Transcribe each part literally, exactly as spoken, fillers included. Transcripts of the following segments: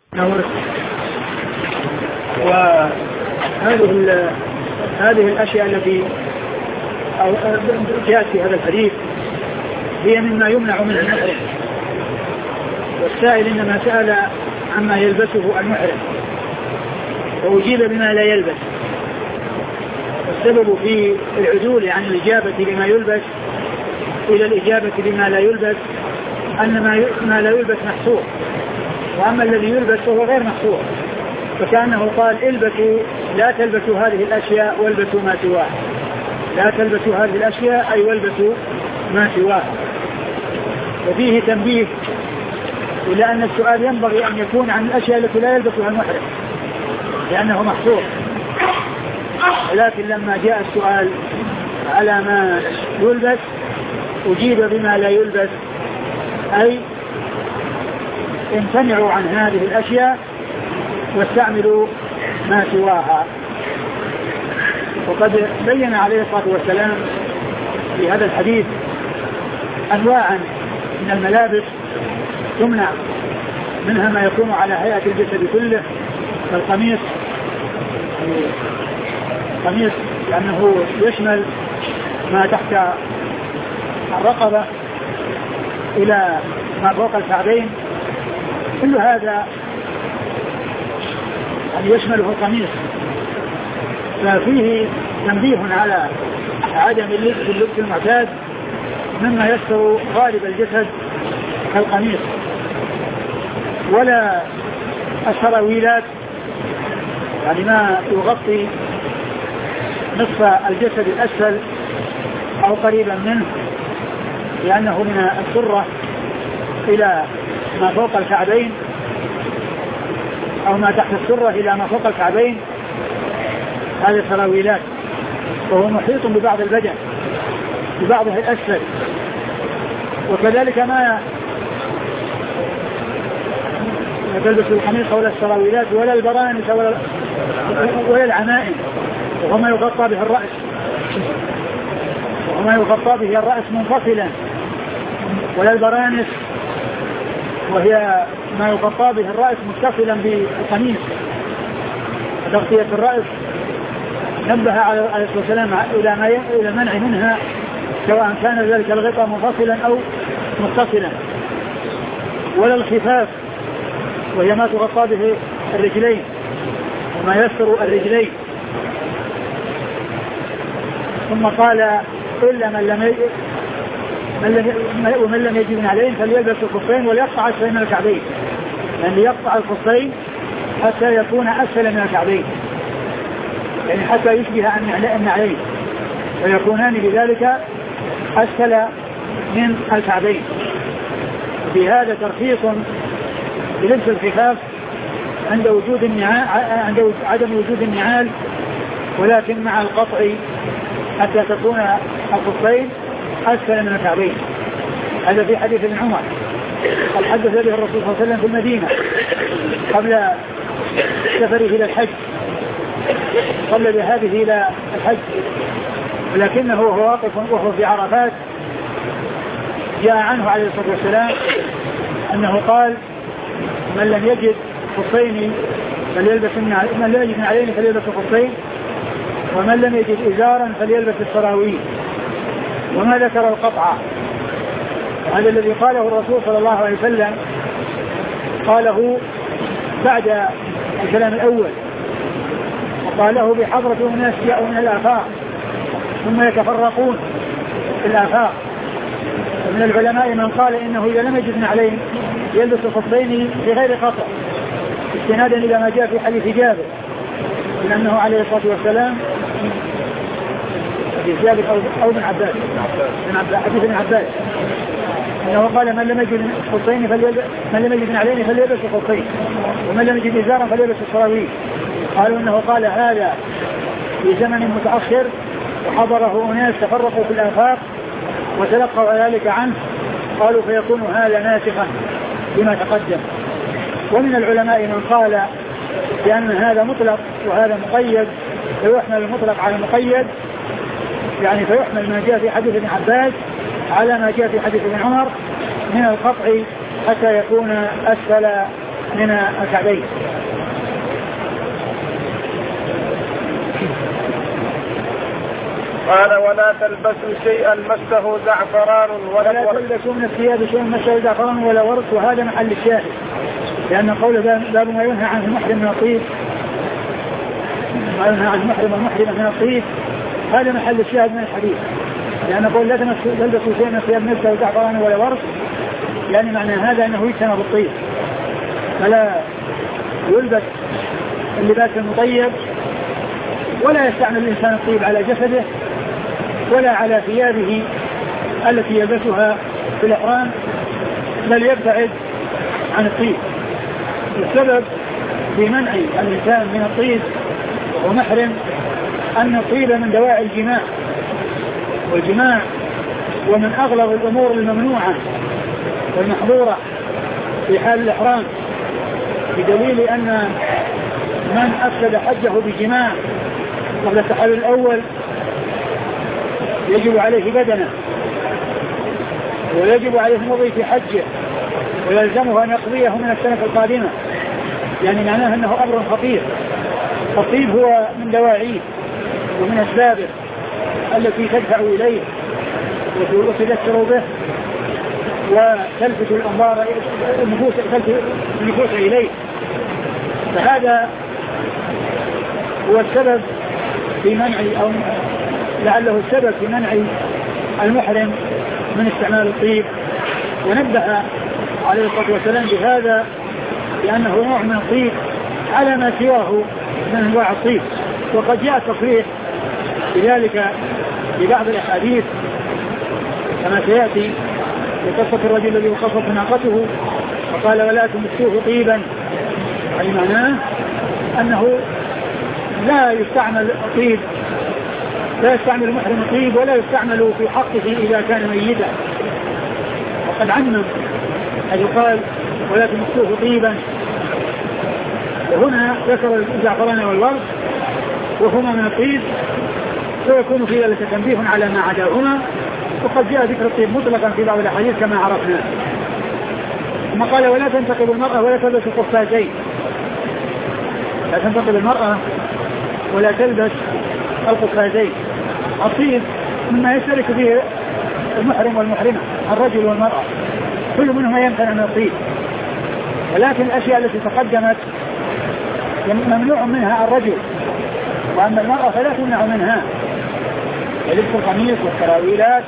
وهذه هذه الأشياء التي جاءت في هذا الحديث هي مما يمنع منه المحرم، والسائل إنما سأل عما يلبسه المحرم وأجيب بما لا يلبس. والسبب في العدول عن الإجابة بما يلبس إلى الإجابة بما لا يلبس أن ما لا يلبس محصور، وأما الذي يلبس فهو غير محصور، فكأنه قال البسوا لا تلبسوا هذه الأشياء والبسوا ما سواها، لا تلبسوا هذه الأشياء أي والبسوا ما سواها. وفيه تنبيه إلى أن السؤال ينبغي أن يكون عن الأشياء التي لا يلبسها المحرم لأنه محصور، ولكن لما جاء السؤال على ما يلبس أجيب بما لا يلبس، أي امتنعوا عن هذه الأشياء واستعملوا ما سواها. وقد بين عليه الصلاة والسلام في هذا الحديث أنواعا من الملابس تمنع، منها ما يكون على هيئة الجسد كله كالقميص، القميص لأنه يشمل ما تحت الرقبة إلى ما فوق الكعبين، كل هذا يعني يشمله القميص، ففيه تنبيه على عدم اللبس اللبس المعتاد مما يستر غالب الجسد كالقميص، ولا السراويلات يعني ما يغطي نصف الجسد الأسفل أو قريبا منه، لأنه من السرة إلى ما فوق الكعبين أو ما تحت السرة إلى ما فوق الكعبين، هذه السراويلات، وهو محيط ببعض البدن ببعضه الأسفل. وكذلك ما تلبس القميص ولا السراويلات ولا البرانس ولا, ولا العمائم، وما يغطى به الرأس وما يغطى به الرأس منفصلا، ولا البرانس وهي ما يغطى به الرأس متصلا بالقميص. تغطية الرأس نبه عليه الصلاة والسلام إلى ما إلى منع منها، سواء كان ذلك الغطاء منفصلا أو متصلا. ولا الخفاف وهي ما تغطى به الرجلين وما يستر الرجلين. ثم قال إلا من لم يجد ومن لم يجد عليه فليلبس الخفين وليقطع أسفل من الكعبين، يعني يقطع الخفين حتى يكون أسفل من الكعبين، يعني حتى يشبه النعلين ويكونان بذلك أسفل من الكعبين. في هذا ترخيص بلبس الخفاف عند وجود النعال عند عدم وجود النعال، ولكن مع القطع حتى تكون الخفين أسفل من الكعبين. هذا في حديث ابن عمر قد حدث به الرسول صلى الله عليه وسلم في المدينة قبل سفره إلى الحج، قبل ذهابه إلى الحج، ولكنه وهو واقف وهو في عرفات جاء عنه عليه الصلاة والسلام أنه قال من لم يجد خفين فليلبس من لم يجد عليه فليلبس خفين، ومن لم يجد إزارا فليلبس السراويل، وما ذكر القطع. هذا الذي قاله الرسول صلى الله عليه وسلم قاله بعد الكلام الأول، وقاله بحضرة الناس جاءوا من الآفاق ثم يتفرقون في الآفاق. ومن العلماء من قال إنه إذا لم يجد نعلين يلبس الخفين بغير قطع، استنادا إلى ما جاء في حديث جابر لأنه عليه الصلاة والسلام حديث جابر أو ابن عباس حديث ابن عباس أنه قال من لم يجد خفين فليلبس من لم يجد نعلين فليلبس الخفين، ومن لم يجد إزارا فليلبس السراويل. قالوا إنه قال هذا في زمن متأخر وحضره أناس تفرقوا في الآفاق وتلقوا ذلك عنه، قالوا فيكون هذا ناسخا بما تقدم. ومن العلماء من قال بأن هذا مطلق وهذا مقيد، فيحمل المطلق على المقيد، يعني فيحمل ما جاء في حديث ابن عباس على ما جاء في حديث ابن عمر من القطع حتى يكون أسفل من الكعبين. قال ولا تلبسوا شيئا مسه زعفران ولا, ولا تلبسوا من الثياب شيئا مسه زعفران ولا ورق، وهذا محل الشاهد، لأن قول باب ما ينهى عن المحرم من الطيب، ما ينهى عن المحرم والمحرمة من الطيب، هذا محل الشاهد من الحديث، لأن قول لا تلبسوا شيئا من الثياب مسه زعفران ولا ورق، يعني معنى هذا أنه يجتنب الطيب، فلا يلبس اللباس المطيب، ولا يستعمل الإنسان الطيب على جسده ولا على ثيابه التي يلبسها في الإحرام، بل يبتعد عن الطيب. السبب في منع الإنسان من الطيب ومحرم أن الطيب من دواعي الجماع، والجماع ومن أغلب الأمور الممنوعة والمحظورة في حال الإحرام، بدليل أن من أفسد حجه بجماع قبل التحلل الأول يجب عليه بدنه، ويجب عليه المضي في حجه، ويلزمه أن يقضيه من السنة القادمة، يعني معناه أنه أمر خطير. الطيب هو من دواعيه ومن أسبابه التي تدفع إليه وتذكر به وتلفت الأنظار النفوس النفوس إليه، فهذا هو السبب في منع، أو لعله السبب في منع المحرم من استعمال الطيب. ونبه عليه الصلاة والسلام بهذا لأنه نوع من الطيب على ما سواه من أنواع الطيب، وقد جاء تصريح بذلك ببعض الأحاديث كما سيأتي في قصة الرجل الذي وقفت ناقته وقال ولا تمسوه طيبا، أي معناه أنه لا يستعمل الطيب، لا يستعمل المحرم الطيب ولا يستعمل في حقه إذا كان ميتا. وقد عمم حيث قال ولا تمسوه طيبا، وهنا ذكر الزعفران والورد وهما من الطيب، ويكون في ذلك تنبيه على ما عداهما، وقد جاء ذكر الطيب مطلقا في بعض الأحاديث كما عرفنا. ثم قال ولا تنتقب المرأة ولا تلبس القفازين، لا تنتقب المرأة ولا تلبس القفازين. الطيب مما يشترك به المحرم والمحرمة، الرجل والمرأة، كل منهما يمتنع من الطيب، ولكن الأشياء التي تقدمت ممنوع منها الرجل، وأما المرأة فلا تمنع منها، لبس القميص والسراويلات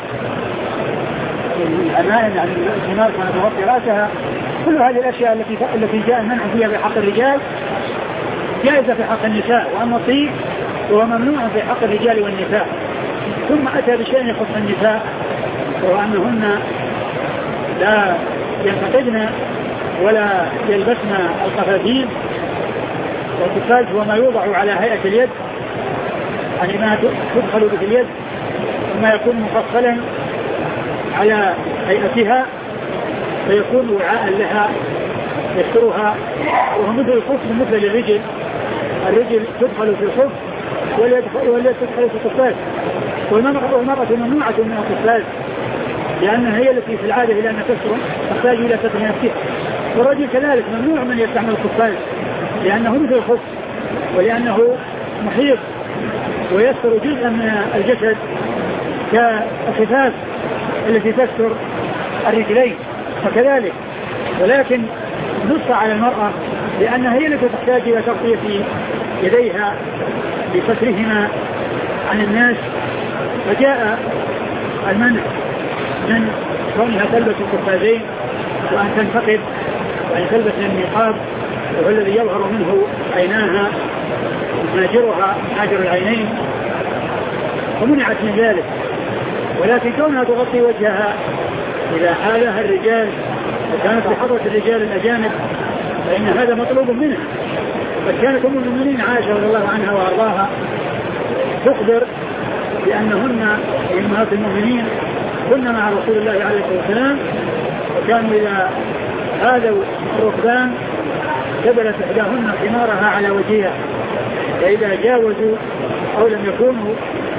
الأمانة عن الثمار كانت تغطي رأسها، كل هذه الأشياء التي التي جاء المنع فيها في حق الرجال جائزة في حق النساء، وأما الطيب هو ممنوع في حق الرجال والنساء. ثم أتى بشيء يخص النساء، وهو أنهن لا ينتقدن ولا يلبسن القفازين، والقفاز هو ما يوضع على هيئة اليد، يعني ما تدخل به اليد وما يكون مفصلا على هيئتها، فيكون وعاء لها يسترها، وهو مثل الخف مثل الرجل، الرجل تدخل في الخف واليد تدخل في القفاز، والمرأة ممنوعة من القفاز لأنها هي التي في العادة إلى أن تستر تحتاج إلى ستر نفسها، والرجل كذلك ممنوع من يستعمل القفاز لأنه مثل الخف، ولأنه محيط ويستر جزءا من الجسد كالخفاف التي تستر الرجلين، فكذلك. ولكن نص على المرأة لأنها هي التي تحتاج إلى تغطية يديها بسترهما عن الناس، فجاء المنع من كونها تلبس القفازين وأن تنتقب وأن تلبس النقاب، وهو الذي يظهر منه عيناها ناجرها ناجر العينين، ومنعت من ذلك. ولكن كونها تغطي وجهها إذا حالها الرجال وكانت بحضرة الرجال الأجانب فإن هذا مطلوب منها. قد كانت أم المؤمنين عائشة رضي الله عنها وأرضاها تخبر بأنهن أمهات المؤمنين كنا مع رسول الله عليه الصلاة والسلام، وكانوا إذا هذوا الركبان كبلت إحداهن حمارها على وجهها، فإذا جاوزوا أو لم يكونوا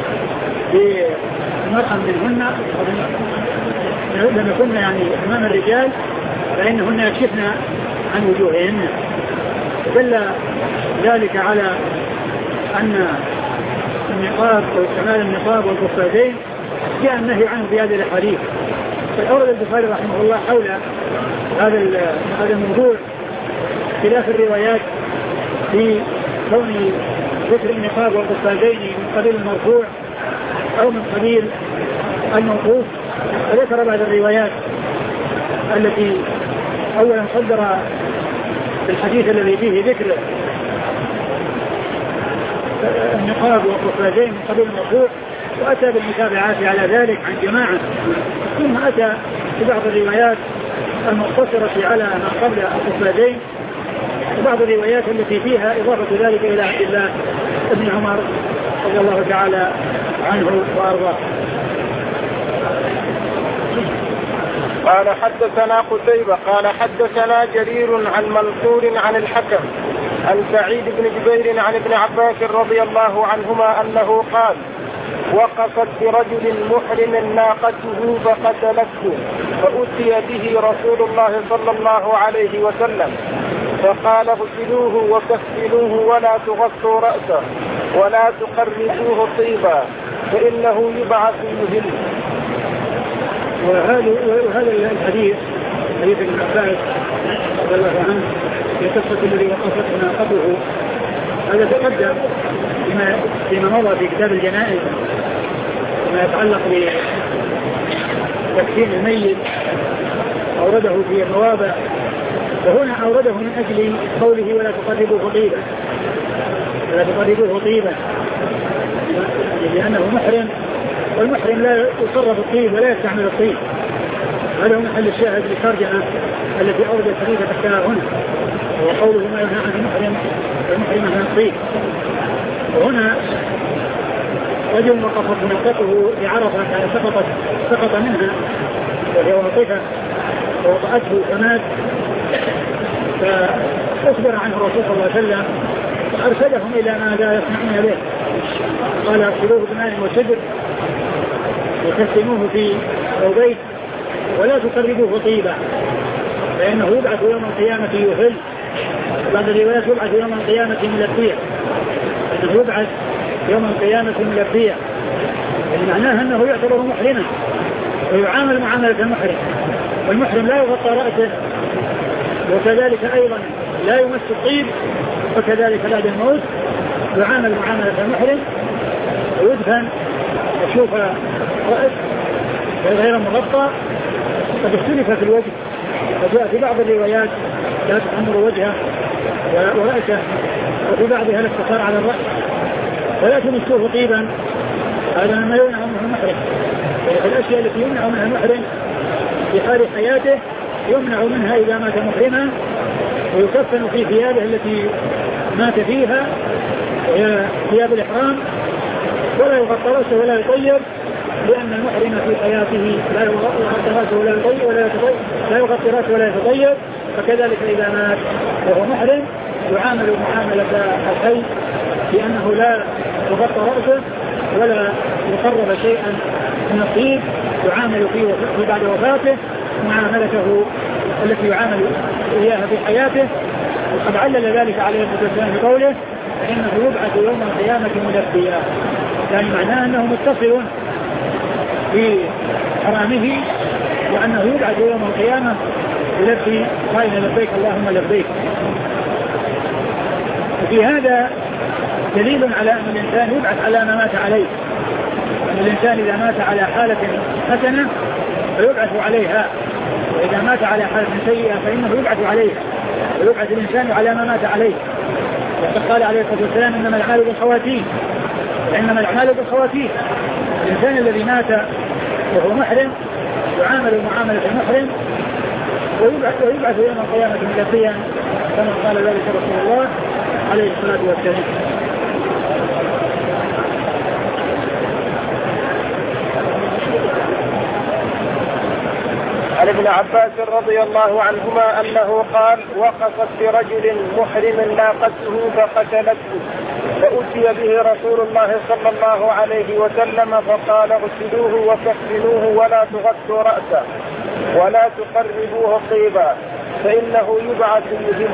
بمرأة منهن لم يكن يعني أمام الرجال فإنهن يكشفن عن وجوههن. دل ذلك على أن النقاب واستعمال النقاب والقصيدين جاء النهي عنه في هذه الأحاديث. فأورد البخاري رحمه الله حول هذا هذا الموضوع خلاف الروايات في كون ذكر النقاب والقصيدين من قبيل المرفوع أو من قبيل الموقوف. فذكر بعض الروايات التي أولا صدر الحديث الذي فيه ذكر النقاب والقصيدين من قبيل المرفوع، وأتى بالمتابعات على ذلك عن جماعة، ثم أتى ببعض الروايات المقتصرة على ما قبل القصيدين وبعض الروايات التي فيها إضافة ذلك إلى عبد الله بن عمر رضي الله تعالى عنه وأرضاه. قال حدثنا قتيبة قال حدثنا جرير عن منصور عن الحكم عن سعيد بن جبير عن ابن عباس رضي الله عنهما أنه قال: وقفت برجل محرم ناقته فقتلته فأتي به رسول الله صلى الله عليه وسلم فقال: اغسلوه وكفنوه ولا تغطوا رأسه ولا تقربوه طيبا فإنه يبعث يهل. وهذا الحديث حديث ابن عباس رضي الله عنه في قصة الذي وقفت ناقته، هذا تقدم فيما فيما مضى في كتاب الجنائز ما يتعلق بتكفين الميت، أورده في النوابة، وهنا أورده من أجل قوله: ولا تقربوه طيبا ولا تقربوه طيبا لأنه محرم، والمحرم لا يقرب الطيب ولا يستعمل الطيب. هذا هو محل الشاهد للترجمة التي أورد الحديث تحتها هنا، وقوله ما ينهى عن المحرم والمحرم عن الطيب. وهنا رجل وقفت ناقته بعرفة يعني سقطت سقط منها وهي واقفة ووطأته فمات، فأخبر عنه الرسول صلى الله عليه وسلم وأرشدهم إلى ماذا يصنعون به. قال: اغسلوه بماء وسدر وكفنوه في ثوبين ولا تقربوه طيبا فإنه يبعث يوم القيامة يهل. بعض الروايات يبعث يوم القيامة ملبيا، إنه يبعث يوم القيامة ملبيا، يعني معناها أنه يعتبر محرما ويعامل معاملة المحرم، والمحرم لا يغطى رأسه، وكذلك أيضا لا يمس الطيب، وكذلك بعد الموت يعامل معاملة المحرم ويدفن وشوف رأس غير مغطى. قد اختلف في الوجه، وجاء في بعض الروايات لا تحمر وجهه ورأسه، وفي بعضها الاقتصار على الرأس، ولا تمسوه طيبا، هذا ما يمنع منه المحرم. الأشياء التي يمنع منها المحرم في حال حياته يمنع منها إذا مات محرما، ويكفن في ثيابه التي مات فيها وهي ثياب الإحرام، ولا يغطى رأسه ولا يطيب، لأن المحرم في حياته لا يغطى رأسه ولا يطيب ولا يتطيب لا يغطي رأسه ولا يتطيب. فكذلك إذا مات وهو محرم يعامل معاملة الحي، لأنه لا يغطى رأسه ولا يقرب شيئا من الطيب، يعامل فيه بعد وفاته معاملته التي يعامل إياها في حياته. وقد علل ذلك عليه الصلاة والسلام بقوله: فإنه يبعث يوم القيامة ملبيا، يعني معناه أنه متصل في حرامه، وأنه يبعث يوم القيامة يلبي قائلا: لبيك اللهم لبيك. وفي هذا دليل على أن الإنسان يبعث على ما مات عليه، أن الإنسان إذا مات على حالة حسنة فيبعث عليها، وإذا مات على حالة سيئة فإنه يبعث عليها، ويبعث الإنسان على ما مات عليه. وقد قال عليه الصلاة والسلام: إنما الأعمال بالخواتيم، إنما الأعمال بالخواتيم. الإنسان الذي مات وهو محرم يعامل معاملة المحرم ويبعث, ويبعث يوم القيامة ملبيا، كما قال ذلك رسول الله عليه الصلاة والسلام. عن ابن عباس رضي الله عنهما أنه قال: وقفت برجل محرم ناقته فقتلته فأتي به رسول الله صلى الله عليه وسلم فقال: اغسلوه وكفنوه ولا تغطوا رأسه ولا تقربوه طيبا فإنه يبعث يهم.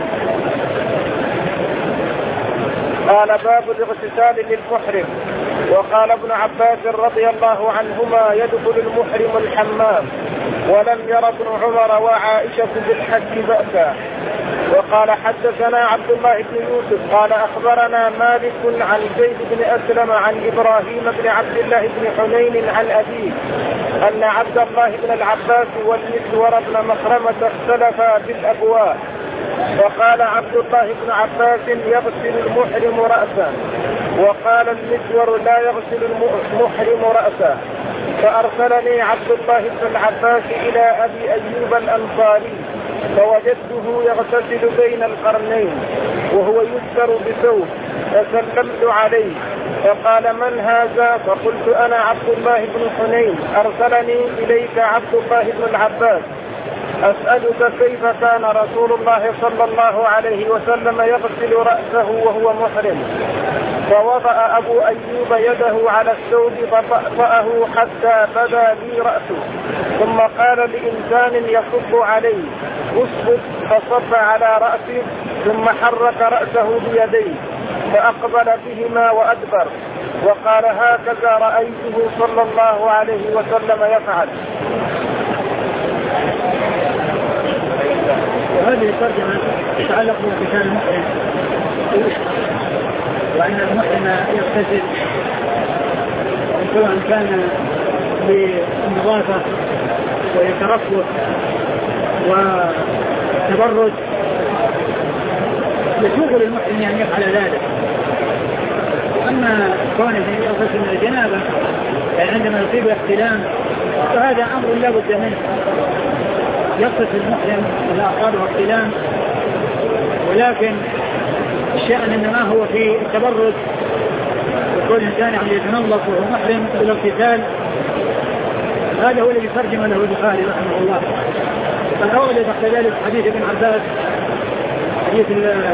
قال باب الاغتسال للمحرم. وقال ابن عباس رضي الله عنهما يدخل المحرم الحمام ولم ير ابن عمر وعائشة بالحج بأسا. وقال حدثنا عبد الله بن يوسف قال أخبرنا مالك عن زيد بن أسلم عن إبراهيم بن عبد الله بن حنين عن أبيه أن عبد الله بن العباس والمسور بن مخرمة اختلفا بالأبواء، فقال عبد الله بن عباس يغسل المحرم رأسه، وقال المسور لا يغسل المحرم رأسه. فأرسلني عبد الله بن العباس إلى أبي أيوب الأنصاري فوجدته يغتسل بين القرنين وهو يستر بثوب، فسلمت عليه فقال من هذا؟ فقلت أنا عبد الله بن حنين أرسلني إليك عبد الله بن العباس أسألك كيف كان رسول الله صلى الله عليه وسلم يغسل رأسه وهو محرم؟ فوضع أبو أيوب يده على الثوب فطأطأه حتى بدا لي رأسه، ثم قال لإنسان يصب عليه اصبت، فصب على رأسه ثم حرك رأسه بيديه فأقبل بهما وأدبر، وقال هكذا رأيته صلى الله عليه وسلم يفعل. وهذه الترجمة تتعلق بقتال المحرم، وأن المحرم يغتسل سواء كان بالنظافة ويترفه وتبرج، يسوغ للمحرم أن يفعل ذلك. أما كونه يغتسل من الجنابة يعني عندما يصيب احتلام فهذا أمر لا بد منه، يغتسل المحرم إذا أصابه احتلام، ولكن الشأن إنما هو في التبرج، وكل إنسان يعني يتنظف وهو محرم بالاغتسال. هذا هو الذي ترجم له البخاري رحمه الله. فالأول تحت ذلك حديث ابن عباس، حديث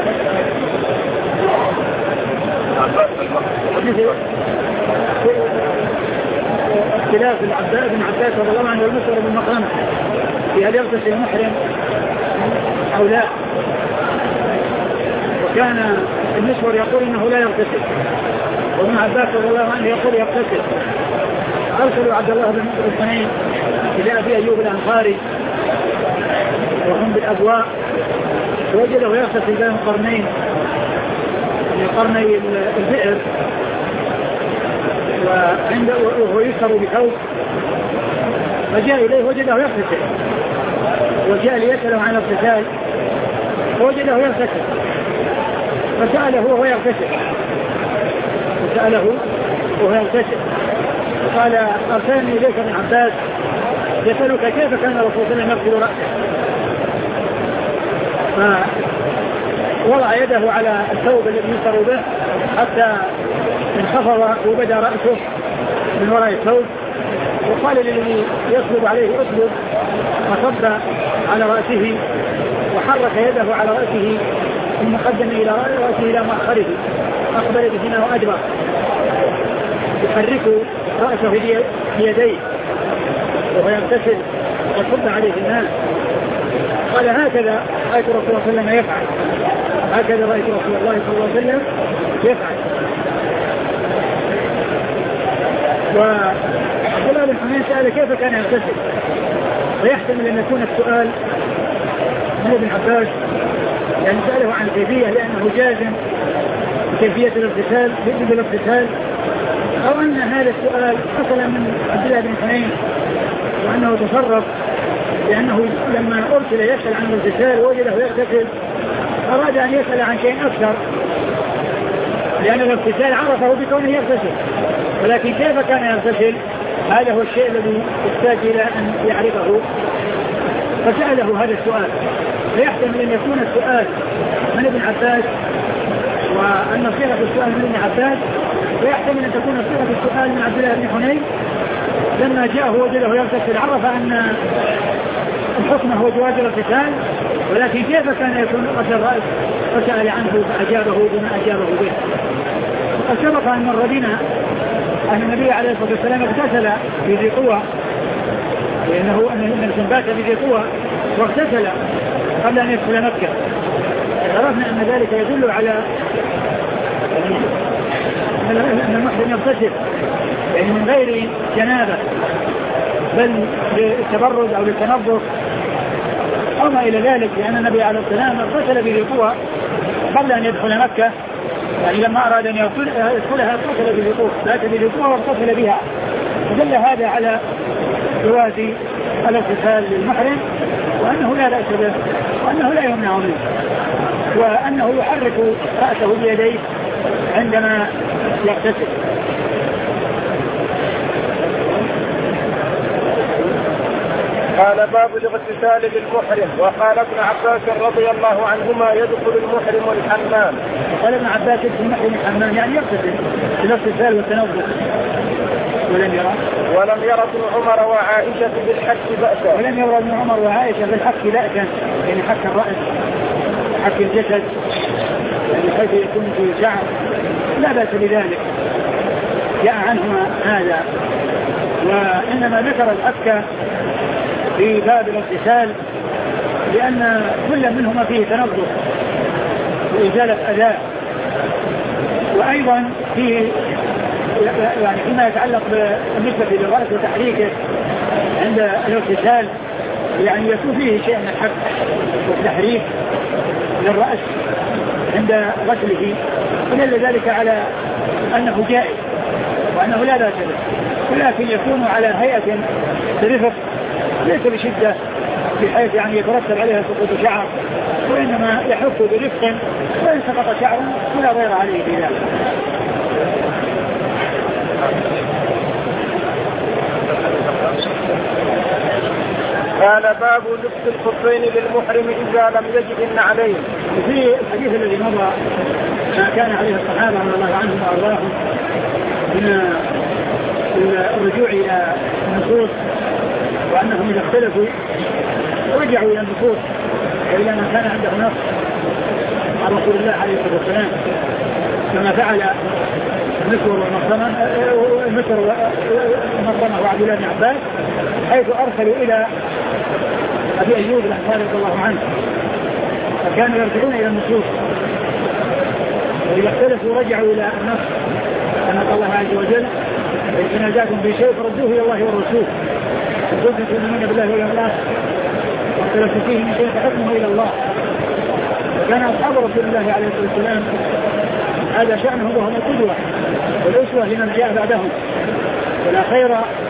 اختلاف العباس بن عباس رضي الله عنه والمسور بن مخرمة في هل يغتسل المحرم أو لا. وكان المسور يقول إنه لا يغتسل، وابن عباس رضي الله عنه يقول يغتسل. أرسلوا عبد الله بن حنين إلى أبي أيوب الأنصاري وهم بالأبواء، وجده يغتسل بين القرنين من قرني البئر، وعنده وهو يسر بثوب، فجاء إليه وجده يغتسل، وجاء ليسأله عن الاغتسال فوجده يغتسل، فسأله وهو يغتسل فسأله وهو يغتسل قال أرسلني إليك ابن عباس يسألك كيف كان الرسول صلى الله عليه وسلم يغسل رأسه. فوضع يده على الثوب الذي يسر به حتى انخفض وبدا رأسه من وراء الثوب، وقال للذي يصلب عليه اصلب، فصب على رأسه وحرك يده على رأسه ثم قدم إلى رأسه إلى مؤخره، أقبل بهما وأدبر يحرك رأسه بيديه وهو يغتسل وصب عليه الماء. قال هكذا رأيت رسول الله صلى الله عليه وسلم يفعل، هكذا رأيت رسول الله صلى الله عليه وسلم يفعل. وعبد الله بن حنين سأل كيف كان يغتسل، ويحتمل أن يكون السؤال من ابن عباس يعني سأله عن كيفية لأنه جازم بكيفية الاغتسال بالاغتسال، أو أن هذا السؤال حصل من عبد الله بن حنين وأنه تصرف لأنه لما أرسل يسأل عن الاغتسال ووجده يغتسل أراد أن يسأل عن شيء أكثر، لأن الاغتسال عرفه بكونه يغتسل، ولكن كيف كان يغتسل هذا هو الشيء الذي يحتاج إلى أن يعرفه، فسأله هذا السؤال. فيحتمل أن يكون السؤال من ابن عباس وأن صيغة السؤال من ابن عباس، ويحتمل أن تكون صيغة السؤال من عبد الله بن حنين لما جاءه وجده يغتسل عرف أن الحكم هو جواز الاغتسال، ولكن كيف كان يكون غسل الرأس فسأل عنه فأجابه بما أجابه به. وقد سبق أن مر بنا أن النبي عليه الصلاة والسلام اغتسل في ذي قوة، لأنه أن الإنسان بات في ذي قوة واغتسل قبل أن يدخل مكة. عرفنا أن ذلك يدل على أن المحرم يغتسل يعني من غير جنابة بل للتبرد أو للتنظف أو ما إلى ذلك، لأن النبي عليه السلام اغتسل بذي قبل أن يدخل مكة، يعني لما أراد أن يدخلها اغتسل بذي لكن بذي واغتسل بها، فدل هذا على جواز الاغتسال للمحرم وأنه لا بأس به وأنه لا يمنع منه، وأنه يحرك رأسه بيديه عندما يغتسل. قال باب الاغتسال للمحرم. وقال ابن عباس رضي الله عنهما يدخل المحرم الحمام. قال ابن عباس يدخل المحرم الحمام يعني يغتسل بالاغتسال والتنظف. ولم يرى ولم يرى ابن عمر وعائشة بالحك بأسا. ولم يرى ابن عمر وعائشة بالحك بأسا يعني حك الرأس حك الجسد يعني حيث يكون في شعر لا بأس بذلك، جاء عنهما هذا. وإنما ذكر الحك في باب الاغتسال لأن كل منهما فيه تنظف وإزالة أذى، وأيضا فيه يعني فيما يتعلق بالنسبة للرأس وتحريكه عند الاغتسال يعني يكون فيه شيء من الحك والتحريك للرأس عند غسله، ودل ذلك على أنه جائز وأنه لا بأس به، ولكن يكون على هيئة برفق ليس بشدة بحيث يعني يترتب عليها سقوط شعر، وإنما يحك برفق وإن سقط شعر ولا غير عليه في ذلك. قال باب لبس الخفين للمحرم إذا لم يجد النعلين. في الحديث الذي مضى ما كان عليه الصحابة رضي الله عنهم وأرضاهم من الرجوع إلى النصوص، وأنهم إذا اختلفوا رجعوا إلى النصوص وإلى ما كان عنده نص عن رسول الله عليه الصلاة والسلام، كما فعل مصر مصر ومصر وعبد الله بن عباس حيث أرسلوا إلى أبي أيوب الأنصاري رضي الله عنه، فكانوا يرجعون إلى النصوص، وإذا اختلفوا رجعوا إلى النص كما قال الله عز وجل إن تنازعتم بشيء فردوه إلى الله والرسول إن كنتم تؤمنون بالله واليوم الآخر واختلفتم فيه من شيء فحكمه إلى الله. وكان أصحاب رسول الله عليه الصلاة والسلام هذا شأنهم وهم القدوة والأسوة لمن جاء بعدهم، ولا خير.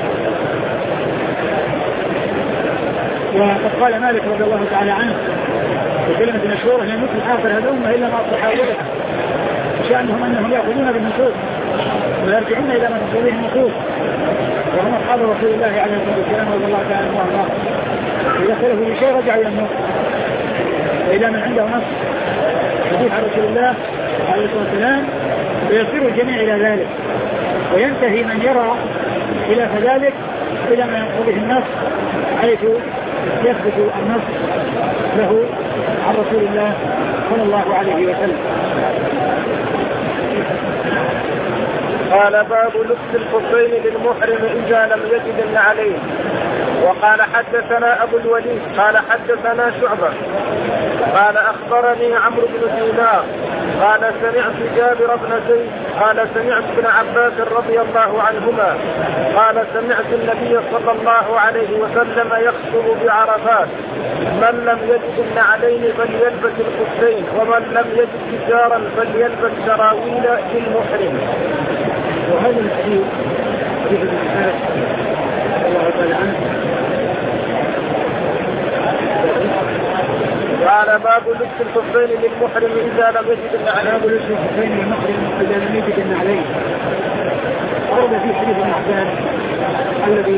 وقد قال مالك رضي الله تعالى عنه في كلمة مشهورة لم يكن آخر هذا الأمة إلا مع الصحابة، شأنهم أنهم يأخذون بالنصوص ويرجعون إلى ما تصل به النصوص، وهم أصحاب رسول الله عليه الصلاة والسلام رضي الله تعالى عنه. إذا اختلفوا بشيء رجعوا إلى النص، وإذا من عنده نص حديث عن رسول الله عليه الصلاة والسلام ويصير الجميع إلى ذلك، وينتهي من يرى إلى ذلك إلى ما يقول به النص حيث يثبت النص له عن رسول الله صلى الله عليه وسلم. قال باب لبس الخفين للمحرم إذا لم يجد النعلين. وقال حدثنا أبو الوليد قال حدثنا شعبة قال أخبرني عمرو بن دينار قال سمعت جابر بن زيد قال سمعت ابن عباس رضي الله عنهما قال سمعت النبي صلى الله عليه وسلم يخطب بعرفات من لم يجد النعلين فليلبس الخفين ومن لم يجد إزارا فليلبس سراويل للمحرم. وهذا الحديث حديث ابن عباس الله تعالى عنه قال باب لبس الخفين للمحرم إذا لم يجد النعلين. باب لبس الخفين للمحرم إذا لم يجد النعلين. ورد في حديث ابن عباس الذي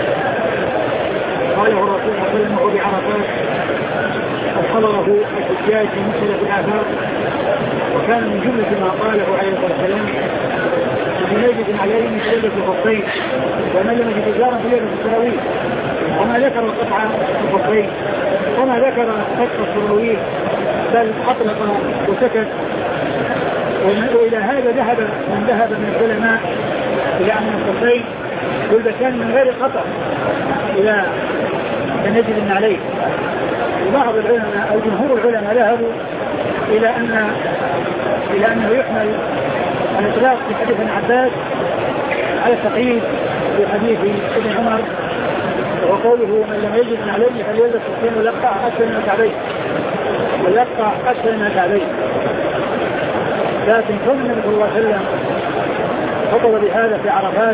قاله الرسول صلى الله عليه وسلم بعرفات وحضره الحجاج في مختلف الآفاق، وكان من جملة ما قاله عليه الصلاة والسلام من يجد النعلين فليلبس الخفين ومن لم يجد إزارا فليلبس السراويل، وما ذكر قطع الخفين وما ذكر قطع السراويل بل أطلق وسكت. وإلى هذا ذهب من ذهب من العلماء إلى أن الخفين يلبسان من غير قطع إذا لم يجد النعلين، بعض العلماء أو جمهور العلماء ذهبوا إلى أن إلى أنه يحمل الإطلاق في حديث ابن عباس على التقييد في حديث ابن عمر، وقوله من لم يجد عليه فليلبس الخفين ويقطع أسفل من الكعبين ويقطع أسفل من الكعبين. لكن كون النبي صلى الله عليه وسلم خطب بهذا في عرفات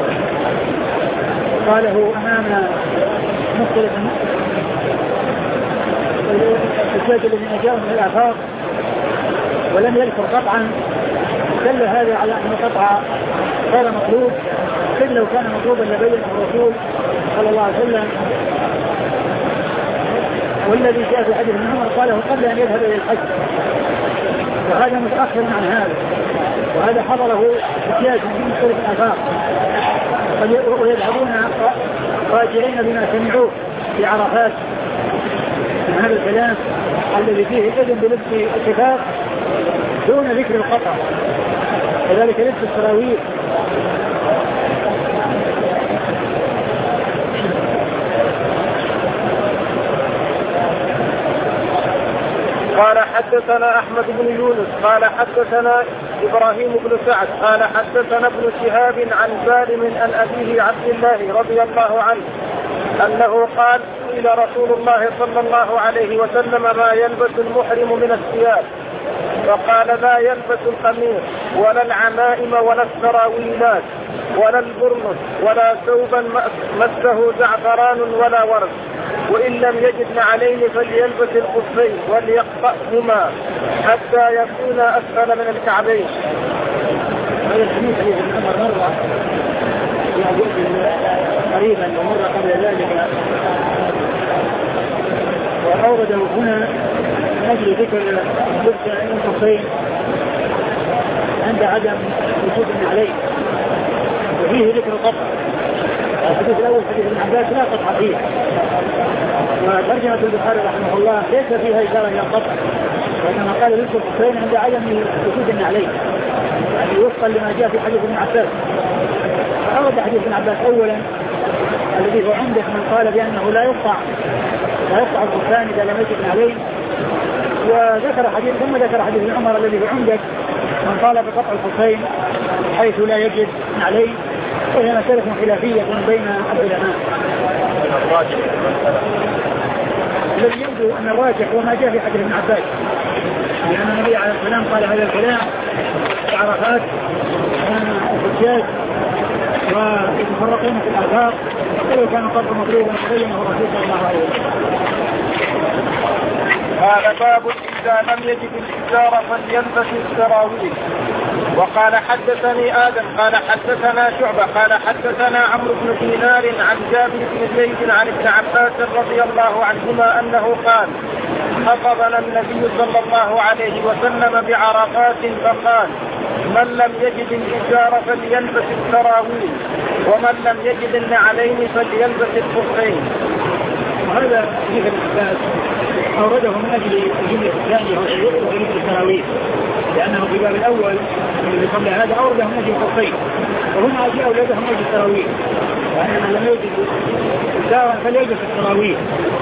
قاله أمام مختلف الزوج الذين جاءوا من الآفاق ولم يذكر قطعا، دل هذا على أن القطع غير مطلوب، إذ لو كان مطلوبا لبينه الرسول صلى الله عليه وسلم. والذي جاء في حديث ابن عمر قاله قبل أن يذهب إلى الحج، وهذا متأخر عن هذا، وهذا حضره احتياج من مختلف الآفاق ويذهبون راجعين بما سمعوه في عرفات من هذا الكلام الذي فيه إذن بلبس الكفاف دون ذكر القطع، كذلك لبس السراويل. قال حدثنا أحمد بن يونس قال حدثنا إبراهيم بن سعد قال حدثنا ابن شهاب عن سالم عن أبيه عبد الله رضي الله عنه أنه قال إلى رسول الله صلى الله عليه وسلم ما يلبس المحرم من الثياب، فقال لا يلبس القميص ولا العمائم ولا السراويلات ولا البرنس ولا ثوبا مسه زعفران ولا ورد، وإن لم يجد عليه فليلبس الخفين وليقطعهما حتى يكون أسفل من الكعبين. هذا الحديث في الأمر مرة قريبا ومرة قبل ذلك، وأورده هنا أجل ذكر لبس الخفين عند عدم وجود عليه، وفيه ذكر القطع. الحديث الأول حديث ابن عباس لا قطع فيه، وترجمة البخاري رحمه الله ليس فيها إشارة إلى القطع، وإنما قال لبس الخفين عند عدم وجود عليه، يعني وفقا لما جاء في حديث ابن عباس. فأورد حديث ابن عباس أولا الذي هو عنده من قال بأنه لا يقطع لا يقطع الخفان إذا لم يجد عليه، وذكر حديث ثم ذكر حديث ابن عمر الذي هو عندك من قال بقطع الخفين حيث لا يجد عليه، وهي مسألة خلافية بين العلماء. الذي يبدو أن الراجح هو ما جاء في حديث ابن عباس، لأن النبي عليه السلام قال هذا الكلام في عرفات كان الحجاج ويتفرقون في الآفاق، ولو كان قدر مطلوبا بينه الرسول صلى الله عليه وسلم. هذا باب إذا لم يجد الإزار فليلبس السراويل. وقال حدثني آدم قال حدثنا شعبة قال حدثنا عمرو بن دينار عن جابر بن زيد عن ابن عباس رضي الله عنهما أنه قال خطبنا النبي صلى الله عليه وسلم بعرفات فقال من لم يجد الإزار فليلبس السراويل ومن لم يجد النعلين فليلبس الخفين. وهذا حديث ابن عباس أورده من أجل الجملة الثانية وغير السراويل، لأنه في الباب الأول الذي قبل هذا أورده من أجل الخفين، وهنا أجي أولاده من أجل السراويل، وأن من لم يجد إزارا فليلبس السراويل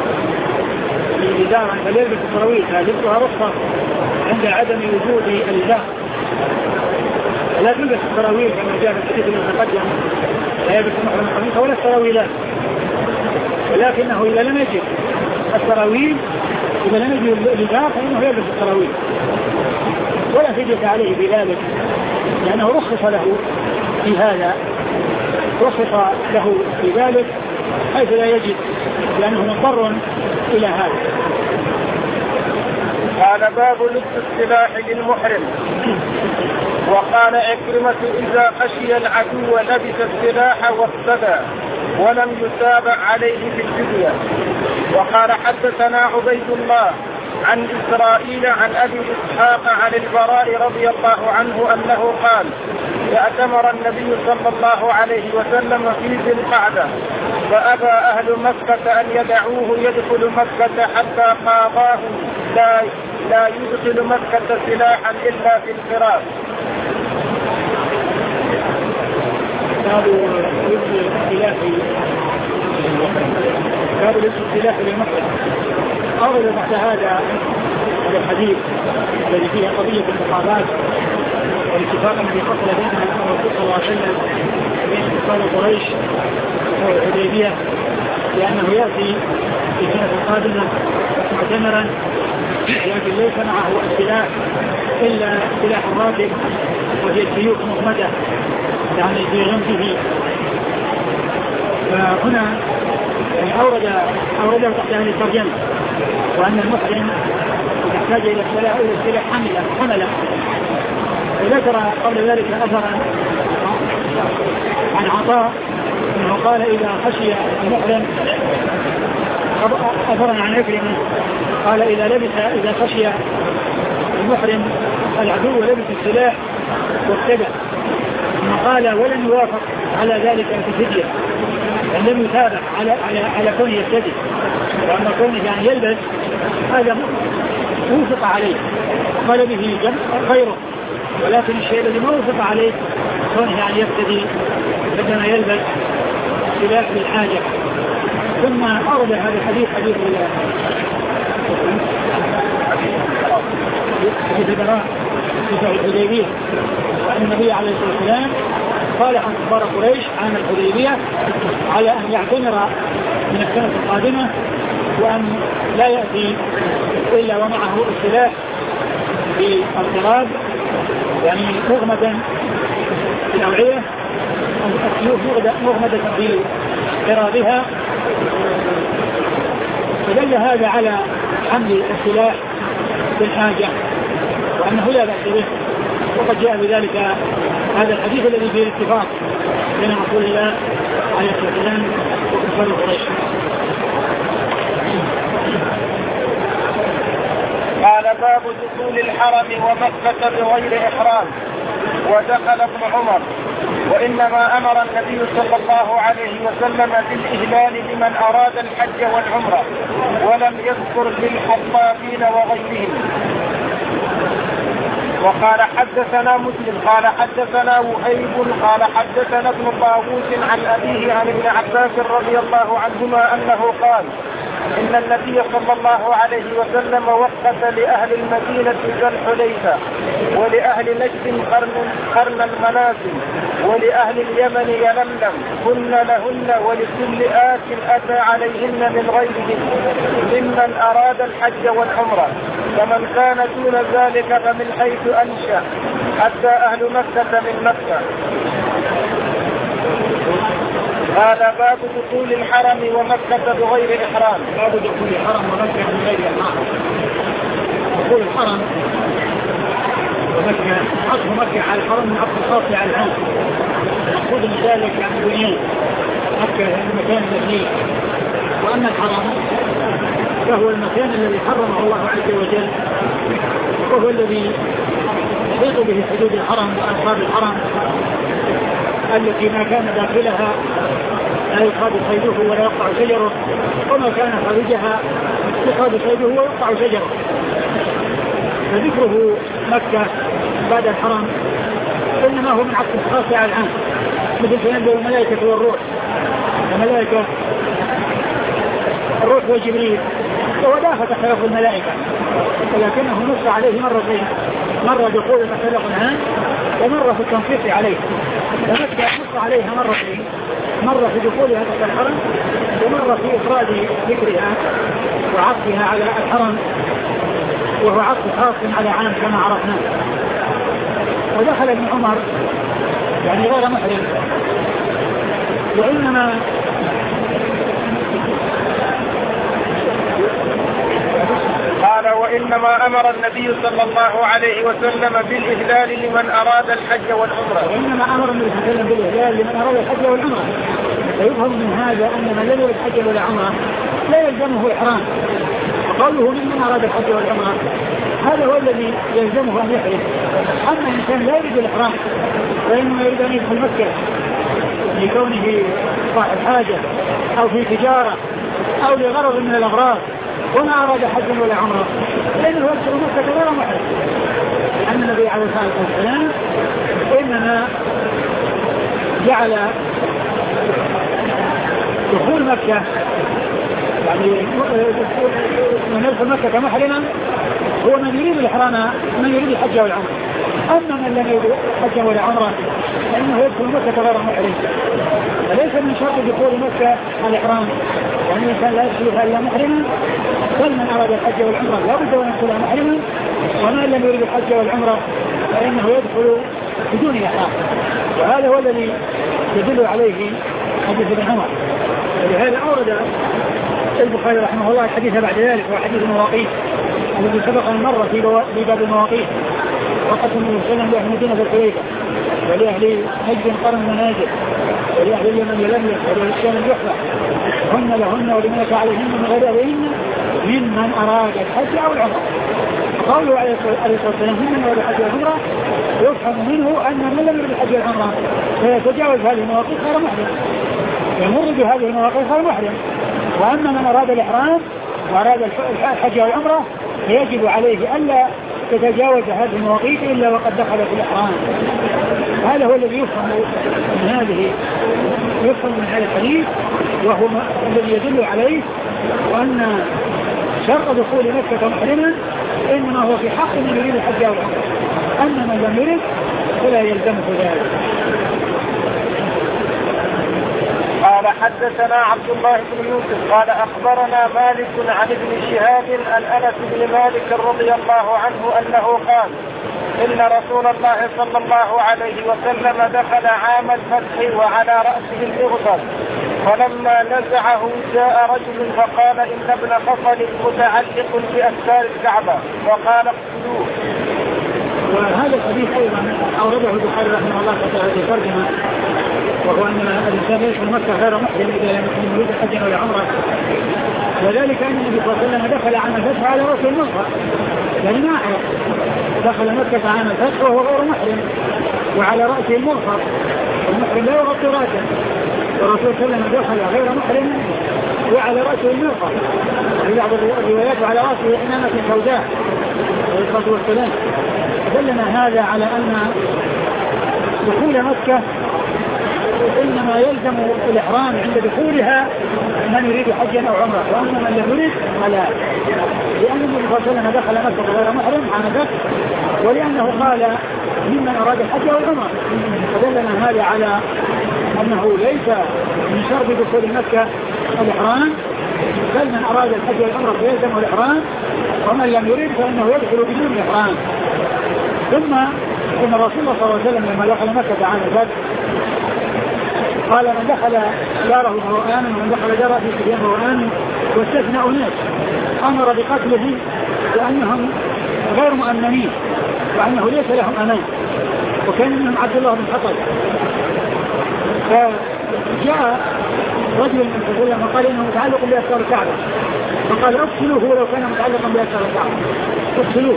إزارا فليلبس السراويل، فلبسها رخصة عند عدم وجود الإزار، لا تلبس السراويل كما جاء في الحديث المتقدم لا يلبس المحرم القميص ولا السراويلات، ولكنه إذا لم يجد السراويل إذا لم يجد الإزار فإنه يلبس السراويل ولا فدية عليه بذلك، لأنه رخص له في هذا رخص له في ذلك حيث لا يجد، لأنه مضطر إلى هذا. قال باب لبس السلاح للمحرم. وقال عكرمة إذا خشي العدو لبس السلاح وافتدى ولم يتابع عليه بالفدية. وقال حدثنا عبيد الله عن إسرائيل عن أبي إسحاق عن البراء رضي الله عنه أنه قال اعتمر النبي صلى الله عليه وسلم في ذي القعدة فأبى أهل مكة أن يدعوه يدخل مكة حتى قاضاه لا, لا يدخل مكة سلاحا إلا في الفراش. قالوا لبس السلاح قالوا لبس السلاح للمحرم، أورد بعد هذا هذا الحديث الذي فيه قضية المقابلات والاتفاق الذي حصل بين الرسول صلى الله عليه وسلم وبين كفار قريش والحديبية لأنه يأتي في السنة القادمة معتمرا لكن ليس معه السلاح إلا سلاح الراكب وهي السيوف مغمدة يعني في غمده. فهنا يعني أورد أورده تحت هذه الترجمة وأن المحرم يحتاج إلى السلاح إلى السلاح حملا حملا. وذكر قبل ذلك أثرا عن عطاء أنه قال إذا خشي المحرم أثرا عن عكرمة قال إذا لبس إذا خشي المحرم العدو ولبس السلاح وابتدأ ثم قال ولن يوافق على ذلك في الفدية يعني لم يتابع على على على كونه يبتدئ وأما كونه يعني يلبس هذا موافق عليه قال به خيره ولكن الشيء الذي ما وافق عليه كونه يعني يبتدي عندما يلبس سلاح بالحاجة. ثم أورد هذا الحديث حديث حديث البراء في صحيح الحديبية وأن النبي عليه الصلاة والسلام قال عن كفار قريش عام الحديبية على أن يعتمر من السنة القادمة وأن لا يأتي إلا ومعه السلاح في القراب يعني مغمدا في الأوعية السيوف مغمدة في قرابها. فدل هذا على حمل السلاح بالحاجة وأنه لا بأس به. وقد جاء بذلك هذا الحديث الذي فيه الاتفاق بين رسول الله عليه الصلاة والسلام وكفار قريش. قال باب دخول الحرم ومكة بغير إحرام. ودخل ابن عمر وإنما أمر النبي صلى الله عليه وسلم بالإهلال لمن أراد الحج والعمرة ولم يذكر للحطابين وغيرهم. وقال حدثنا مسلم قال حدثنا وهيب قال حدثنا ابن طاووس عن أبيه عن ابن عباس رضي الله عنهما أنه قال إن النبي صلى الله عليه وسلم وقت لأهل المدينة ذا الحليفة ولأهل نجد قرن, قرن المنازل ولأهل اليمن يلملم كن لهن ولكل آت أتى عليهن من غيرهم ممن أراد الحج والعمرة فمن كان دون ذلك فمن حيث أنشأ حتى أهل مكة من مكة. هذا باب دخول الحرم ومكة بغير إحرام. باب دخول الحرم ومكة بغير إحرام. دخول الحرم ومكة عطف مكة على الحرم من عطف الخاص على العام. المقصود من ذلك يعني بنيان مكة المكان المبني وأما الحرم فهو المكان الذي حرمه الله عز وجل وهو الذي تحيط به حدود الحرم وأنصار الحرم التي ما كان داخلها لا يصاد صيده ولا يقطع شجره وما كان خارجها يصاد صيده ويقطع شجره. فذكره مكة بعد الحرم إنما هو من عطف الخاص على العام مثل تنزل الملائكة والروح. الملائكة الروح وجبريل وهو داخل تحت لفظ الملائكة ولكنه نص عليه مرتين مرة دخول تحت لفظ العام ومرة في التنصيص عليه. فمكة نص عليها مرتين مرة في دخولها تحت الحرم ومرة في إفراد ذكرها وعطفها على الحرم وهو عطف خاص على عام كما عرفنا. ودخل ابن عمر يعني غير محرم وإنما قال وإنما أمر النبي صلى الله عليه وسلم بالإهلال لمن أراد الحج والعمرة. وإنما أمر النبي صلى الله عليه وسلم بالإهلال لمن أراد الحج والعمرة. فيفهم من هذا أن من لم يرد الحج والعمرة لا يلزمه إحرام. وقوله ممن أراد الحج والعمرة هذا هو الذي يلزمه أن يحرم. أما إنسان لا يريد الإحرام وإنما يريد أن يدخل مكة لكونه صاحب حاجة أو في تجارة أو لغرض من الأغراض وما أراد حج ولا عمرة لأنه يدخل مكة غير محرم. أن النبي عليه الصلاة والسلام إنما جعل دخول مكة يعني من يدخل مكة محرما هو من يريد الإحرام من يريد الحج والعمرة. أما من لم يريد الحج ولا عمرة فإنه يدخل مكة غير محرم. فليس من شرط دخول مكة الإحرام، يعني الإنسان لا يدخلها إلا محرما، بل من أراد الحج والعمرة لا بد أن يدخلها محرما، ومن لم يريد الحج والعمرة فإنه يدخل بدون إحرام. وهذا هو الذي يدل عليه حديث ابن عمر. ولهذا أورد البخاري رحمه الله الحديث بعد ذلك، وحديث المواقيت الذي سبق أن مر في باب المواقيت، وقت النبي صلى الله عليه وسلم لأهل مدينة الحليفة ولأهل نجد قرن المنازل ولأهل اليمن يلملم ولأهل الشام الجحفة هن لهن ولمن عليهن من غير أبيهن ممن أراد الحج أو العمرة. قوله عليه الصلاة والسلام ممن أراد الحج والعمرة يفهم منه أن من لم يرد الحج والعمرة فيتجاوز هذه المواقيت غير محرم، يمر بهذه المواقيت غير محرم. وأما من أراد الإحرام وأراد الحج والعمرة فيجب عليه ألا تتجاوز هذه المواقيت إلا وقد دخل في الإحرام. هذا هو الذي يفهم من هذه يفهم من هذا الحديث، وهو الذي يدل عليه وأن شرط دخول مكة محرما إنما هو في حق من يريد الحج والعمرة، أما من لم يرد فلا يلزمه ذلك. قال حدثنا عبد الله بن يوسف قال أخبرنا مالك عن ابن شهاب عن أنس بن مالك رضي الله عنه أنه قال إن رسول الله صلى الله عليه وسلم دخل عام الفتح وعلى رأسه المغفر، فلما نزعه جاء رجل فقال إن ابن خصل متعلق بأستار الكعبة وقال اقتلوه. وهذا الحديث أيضا أورده البخاري رحمه الله في ترجمة، وهو أن الإنسان يدخل مكة غير محرم إذا لم يكن يريد حجا ولا عمرة، وذلك أن النبي صلى الله عليه وسلم دخل عام الفتح على رأس المغفر، يعني ما دخل مكة عام الفتح وهو غير محرم وعلى رأسه المغفر، والمحرم لا يغطي رأسه، والرسول صلى الله عليه وسلم دخل غير محرم وعلى رأسه المغفر، في بعض الروايات على رأسه إمامة سوداء عليه الصلاة والسلام. دلنا هذا على أن دخول مكة إنما يلزم الإحرام عند دخولها من يريد حجا أو عمرة، وأما من لم يريد فلا، لأن النبي صلى الله عليه وسلم دخل مكة غير محرم عام الفتح، ولأنه قال ممن أراد الحج والعمرة، فدلنا هذا على أنه ليس من شرط دخول مكة الإحرام، بل من أراد الحج والعمرة فيلزم الإحرام، ومن لم يريد فإنه يدخل بدون الإحرام. ثم إن رسول الله صلى الله عليه وسلم لما دخل مكة عام الفتح قال من دخل داره فهو آمن ومن دخل داره في سبيل فهو آمن، واستثنى أناس أمر بقتله لأنهم غير مؤمنين وأنه ليس لهم أمان، وكان منهم عبد الله بن خطل. فجاء رجل من الرسول وقال إنه متعلق بأسفار الكعبة، فقال اقتلوه ولو كان متعلقا بأسفار الكعبة، اقتلوه.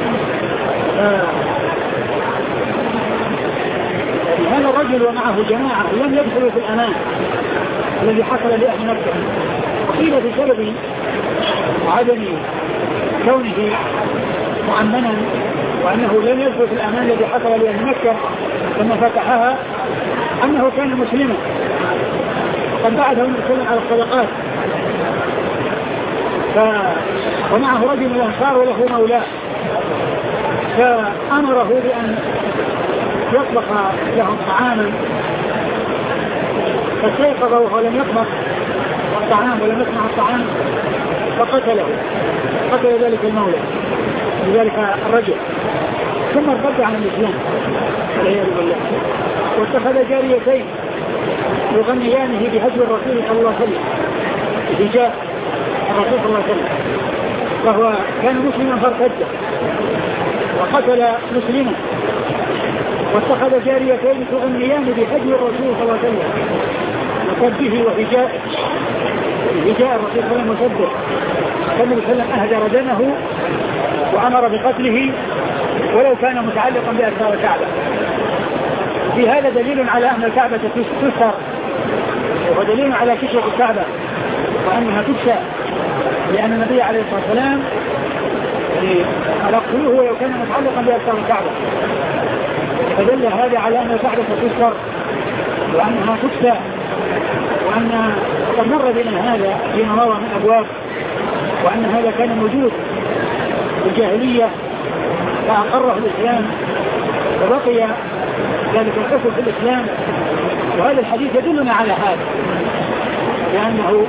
هذا الرجل ومعه جماعة لم يدخلوا في الأمان الذي حصل لأهل مكة، وقيل بسبب عدم كونه مؤمنا وأنه لم يدخل في الأمان الذي حصل لأهل مكة لما فتحها، أنه كان مسلما قد بعثه المسلم على الصدقات، ف... ومعه رجل من الأنصار وله مولاه، فأمره بأن يطبخ لهم طعاما، فاستيقظ وهو لم يطبخ الطعام ولم يصنع الطعام فقتله، قتل ذلك المولى لذلك الرجل، ثم ارتد عن الإسلام والعياذ بالله، واتخذ جاريتين يغنيانه بهجو الرسول صلى الله عليه وسلم بجاه الرسول صلى الله عليه وسلم، فهو كان مسلما فارتد وقتل مسلما، واتخذ جاريتين تغنيان بهجو الرسول صلى الله عليه وسلم وسبه وهجاء هجاء الرسول صلى الله عليه وسلم وسبه، فالنبي صلى الله عليه وسلم أهدر دمه وأمر بقتله ولو كان متعلقا بأسفار الكعبة. في هذا دليل على أن الكعبة تستر، ودليل على كشف الكعبة وأنها تكسى، لأن النبي عليه الصلاة والسلام ألقوه ولو كان متعلقا بأسفار الكعبة، فدل هذا على أن الكعبة تستر وأنها تكسى وأن وقد مر بنا هذا فيما مر من أبواب، وأن هذا كان موجود في الجاهلية فأقره الإسلام وبقي ذلك الحكم في الإسلام. وهذا الحديث يدلنا على هذا، لأنه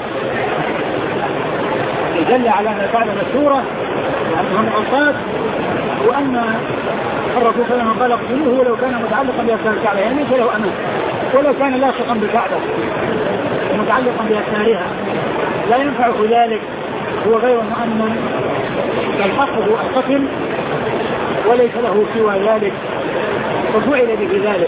يدل على أن الفعل مشهورة وأنهم أوصاد، وأن الرسول صلى الله عليه وسلم قال اقتلوه ولو كان متعلقا بأسنان الكعبة، يعني ليس له أمان، ولو كان لاصقا بالكعبة متعلقا بأسنانها لا ينفعه ذلك، هو غير مؤمن بل حقه القتل وليس له سوى ذلك، وفعل به ذلك.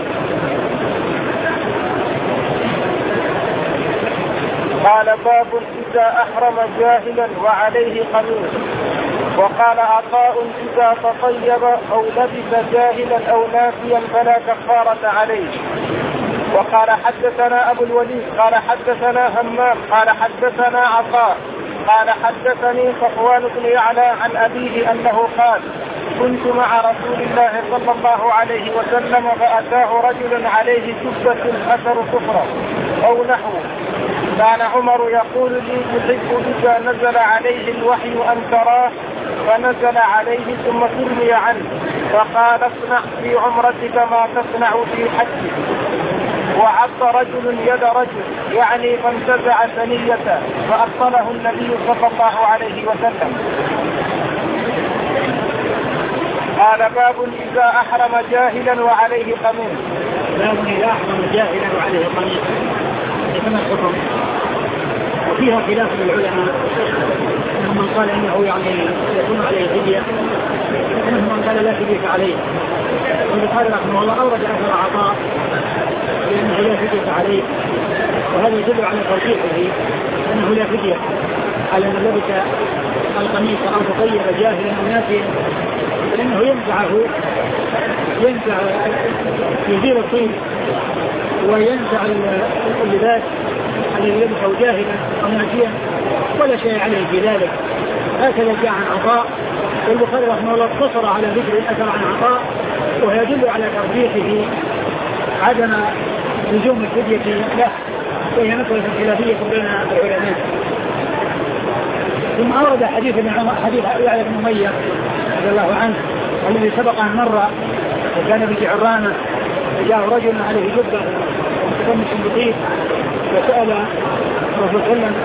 قال باب إذا أحرم جاهلا وعليه قميص. وقال عطاء إذا تطيب أو لبس جاهلا أو ناسيا فلا كفارة عليه. وقال حدثنا أبو الوليد قال حدثنا همام قال حدثنا عطاء قال حدثني صفوان بن يعلى عن أبيه أنه قال كنت مع رسول الله صلى الله عليه وسلم فأتاه رجل عليه جبة أثر صفرة أو نحوه، كان عمر يقول لي تحب إذا نزل عليه الوحي أن تراه، فنزل عليه ثم سمي عنه فقال اصنع في عمرتك ما تصنع في حجك. وعض رجل يد رجل يعني فانتزع ثنيته فأبطله النبي صلى الله عليه وسلم. قال باب إذا أحرم جاهلا وعليه قميص. باب إذا أحرم جاهلا وعليه قميص كما الحكم، وفيها خلاف للعلماء، منهم من قال إنه يعني يكون عليه فدية، ومنهم من قال لا فدية عليه. والبخاري رحمه الله أورد أثر عطاء لأنه لا فدية عليه، وهذا يدل على ترجيحه أنه لا فدية على من لبس القميص أو تطيب جاهلا أو ناسيا، لأنه ينفعه ينفع يزيل الطين وينفع اللباس الذي لبسه جاهلا أو ناسيا ولا شيء عليه في ذلك. هكذا جاء عن عطاء، والبخاري رحمه الله اقتصر على ذكر الأثر عن عطاء، وهي يدل على ترجيحه عدم لزوم الفدية له، وهي مسألة خلافية بين العلماء. ثم أورد حديث ابن عمر حديث يعلى بن أمية رضي الله عنه الذي سبق أن مر، وكان بجعرانة فجاء رجل عليه جبة ومتقمص بطيء فسأل الرسول صلى الله عليه وسلم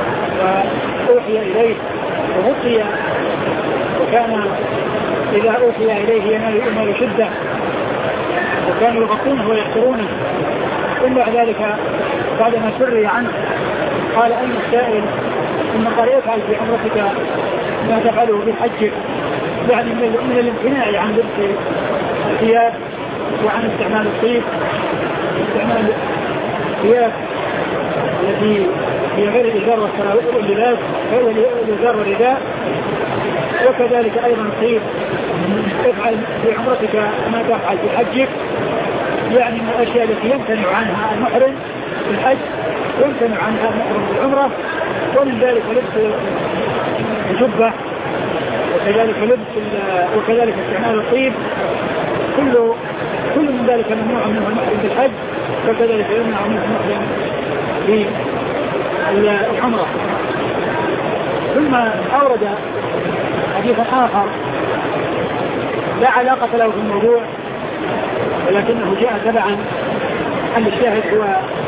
فأوحي إليه وغطي، وكان إذا أوحي إليه ينال يؤمر شدة، وكانوا يغطونه ويحصرونه. ثم بعد ذلك بعدما سري عنه قال أين السائل، ثم قال افعل في عمرتك ما تفعله في حجك، يعني من الامتناع عن لبس الثياب وعن استعمال الطيب، استعمال الثياب التي هي غير الإزار واللباس غير الإزار والرداء، وكذلك أيضا الطيب. افعل في عمرتك ما تفعل في حجك، يعني من الأشياء التي يمتنع عنها المحرم في الحج يمتنع عنها المحرم في العمرة، ومن ذلك لبس الجبة، وكذلك لبس وكذلك استعمال الطيب، كل كل من ذلك ممنوع منه المحرم في الحج، وكذلك يمنع منه المحرم في العمرة. ثم أورد حديثا آخر لا علاقة له في الموضوع، ولكنه جاء تبعا أن الشاهد هو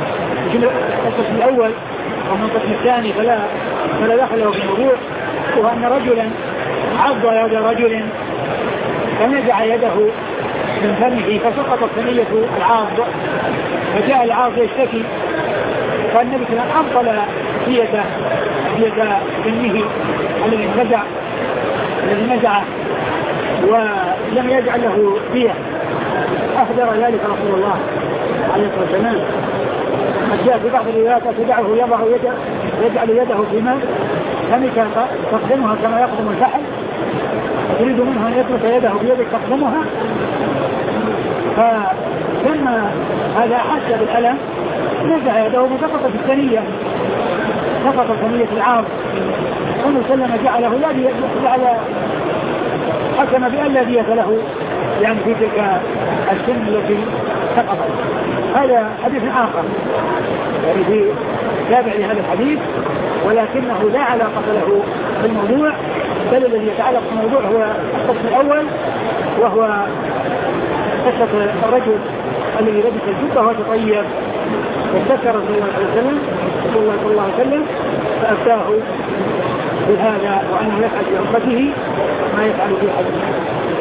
القسم الأول ومن القسم الثاني فلا فلا دخل له في الموضوع، وهو أن رجلا عض يد رجل فنزع يده من فمه فسقطت ثنية العاض، فجاء العاض يشتكي، فالنبي صلى الله عليه وسلم أبطل يده يد فمه الذي نزع الذي نزعه ولم يجعل له فيه. أخبر ذلك رسول الله عليه الصلاة والسلام، قد جاء في بعض الروايات تدعه يضع يده يجعل يده في ماء فمك تقدمها كما يقدم الفحل، تريد منها أن يترك يده بيدك تقدمها. فلما هذا أحس بالألم نزع يده وسقطت الثنية، سقطت ثنية العاض. ثم سلم جعله لا جعل حكم بأن لا دية له، يعني في تلك السن التي سقط. هذا حديث آخر يعني في تابع لهذا الحديث، ولكنه لا علاقة له بالموضوع، بل الذي يتعلق بالموضوع هو القسم الأول، وهو قصة الرجل الذي لبس الجبة وتطيب واستشار رسول الله صلى الله عليه وسلم رسول الله صلى الله عليه وسلم فأفتاه بهذا وأنه يفعل في عمرته ما يفعل في حجه.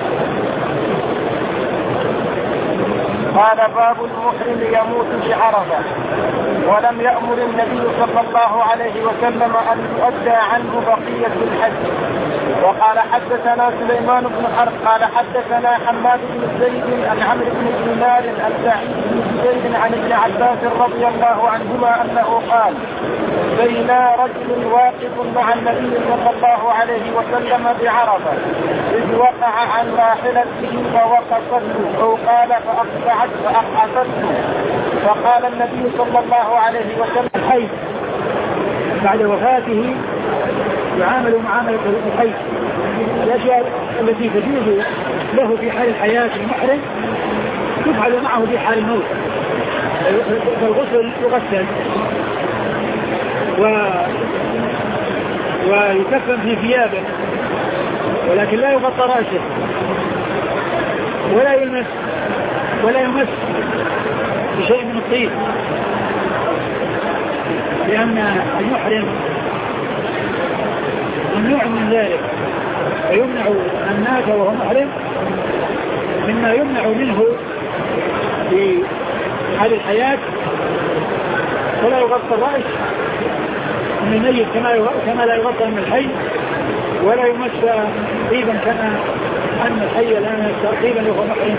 قال باب المحرم يموت بعرفة ولم يأمر النبي صلى الله عليه وسلم أن يؤدى عنه بقية الحج. وقال حدثنا سليمان بن حرب قال حدثنا حماد بن زيد عن عمرو بن دينار عن سعيد بن زيد عن ابن عباس رضي الله عنهما أنه قال بينا رجل واقف مع النبي صلى الله عليه وسلم بعرفة إذ وقع عن راحلته فوقفته أو قال فأقطعت فأقعدته فقال النبي صلى الله عليه وسلم الحي بعد وفاته يعامل معاملة الحي، الأشياء التي تجوز له في حال الحياة المحرم تفعل معه في حال الموت. فالغسل يغسل و... ويكفن في ثيابه ولكن لا يغطى رأسه ولا يلمس ولا يمس بشيء من الطيب، لأن المحرم ممنوع من ذلك، فيمنع الناس وهو محرم مما يمنع منه في حال الحياة، ولا يغطى الرأس من الميت كما لا يغطى من الحي، ولا يمس طيبا كما أن الحي لا يمس طيبا وهو محرم.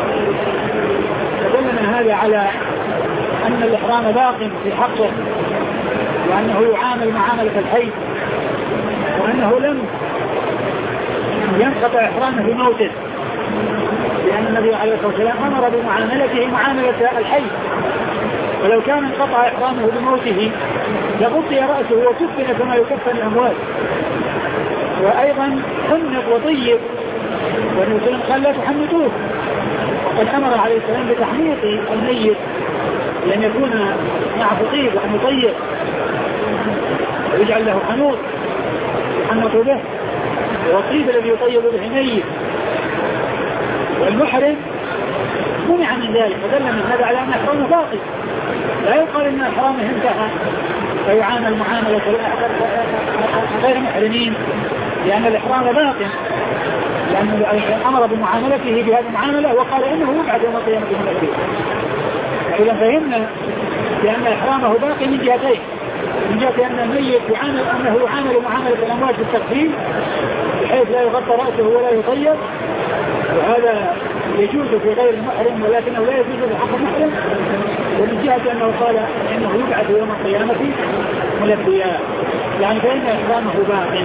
فدلنا هذا على أن الإحرام باق في حقه، وأنه يعامل معاملة الحي، وأنه لم ينقطع إحرامه بموته، لأن النبي عليه الصلاة والسلام أمر بمعاملته معاملة الحي، ولو كان انقطع إحرامه بموته لغطي رأسه وكفن كما يكفن الأموات. وأيضا حنط وطيب، والنبي صلى الله عليه وسلم قال لا تحنطوه، وقد أمر عليه السلام بتحنيط الميت لأن يكون معه طيب وأن يطيب ويجعل له حنوط يحنط به، والطيب الذي يطيب به الميت. والمحرم منع من ذلك، فدل من هذا على أن إحرامه باقي، لا يقال أن إحرامه انتهى فيعامل معاملة غير محرمين، لأن الإحرام باقي، لأن أمر بمعاملته بهذه المعاملة وقال إنه يبعث يوم القيامة من الأبيض. فإذا فهمنا لأن إحرامه باقي من جهتين، من جهة أن الميت يعامل أنه يعامل معاملة الأموات بالتقديم بحيث لا يغطى رأسه ولا يطيب، وهذا يجوز في غير المحرم ولكنه لا يجوز في حق المحرم، ومن جهة أنه قال إنه يبعث يوم القيامة ملبيا، يعني فإن إحرامه باق.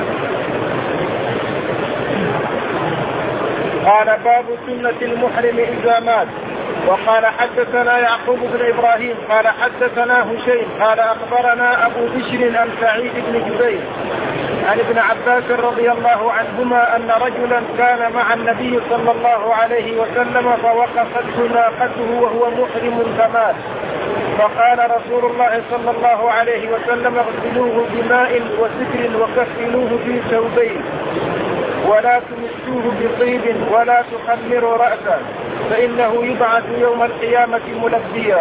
قال باب سنة المحرم إذا مات. وقال حدثنا يعقوب بن إبراهيم قال حدثنا هشيم قال أخبرنا أبو بشر عن سعيد بن جبير عن ابن عباس رضي الله عنهما أن رجلا كان مع النبي صلى الله عليه وسلم فوقفته ناقته وهو محرم فمات، فقال رسول الله صلى الله عليه وسلم اغسلوه بماء وسدر وكفنوه في ثوبين ولا تمسوه بطيب ولا تخمروا رأسه فإنه يبعث يوم القيامة ملبيا.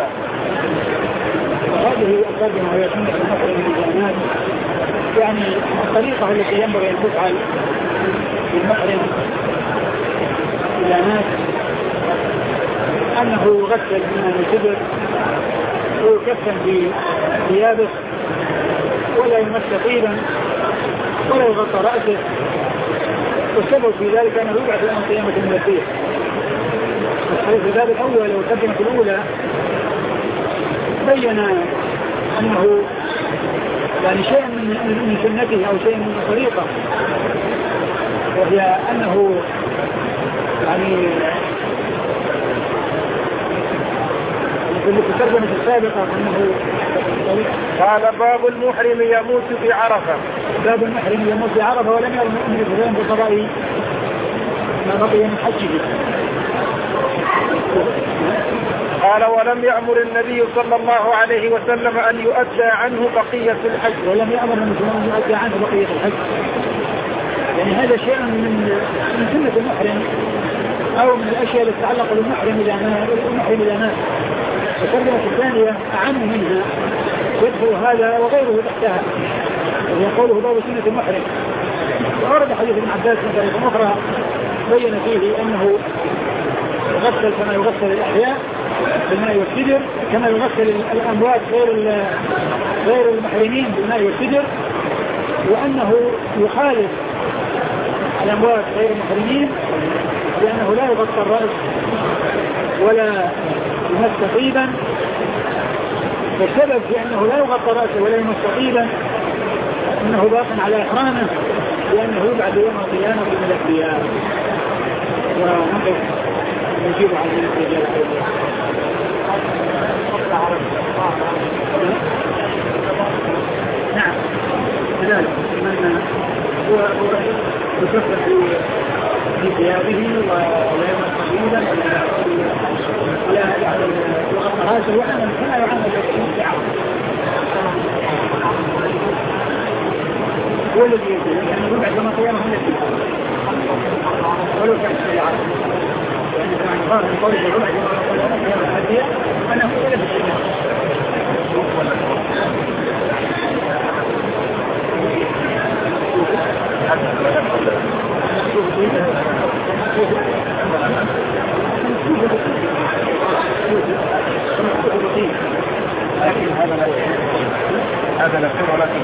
هذه الترجمة وهي سنة المحرم بالجنات، يعني الطريقة التي ينبغي أن تفعل بالمحرم إلى ناس أنه يغسل من الجبر ويكفن بثيابه ولا يمس طيبا ولا يغطى رأسه، والسبب في ذلك أنه يبعث يوم القيامة ملبيا. في الباب الأول والترجمة الأولى بين أنه يعني شيء من سنته أو شيء من طريقة، وهي أنه يعني في الترجمة السابقة أنه قال باب المحرم يموت بعرفة. باب المحرم يموت بعرفة ولم يرى المؤمن بفلان بقضاء ما بقي من حجه. قال ولم يأمر النبي صلى الله عليه وسلم أن يؤدى عنه بقية الحج. ولم يأمر النبي صلى الله عليه وسلم أن يؤدى عنه بقية الحج، يعني هذا شيء من من سنة المحرم أو من الأشياء التي تتعلق بالمحرم إذا مات المحرم إذا مات. الترجمة الثانية أعم منها يدخل هذا وغيره تحتها، وهي قوله باب سنة المحرم. وورد حديث ابن عباس من طريق أخرى بين فيه أنه يغسل كما يغسل الأحياء بالماء والسدر، كما يغسل الأموات غير غير المحرمين بالماء والسدر، وأنه يخالف الأموات غير المحرمين لأنه لا يغطى الرأس ولا يمس طيبا. والسبب في أنه لا يغطى رأسه ولا يمس طيبا أنه باق على إحرامه، لأنه يبعد يوم القيامة من الأنبياء. ونقف نجيب عن الرجال. نعم كذلك من هو يكفر في ثيابه ولا يمس طيبا ولا يعني يغطى رأسه وعمل كما يعمل الاستعارة. هو الذي يقول يعني يبعد يوم القيامة من الأنبياء ولو كان الشريعة، يعني كما قال من قوله يبعد يوم القيامة من الأنبياء أنا أقول له بالشريعة. لكن هذا لا هذا لا يصير ولكن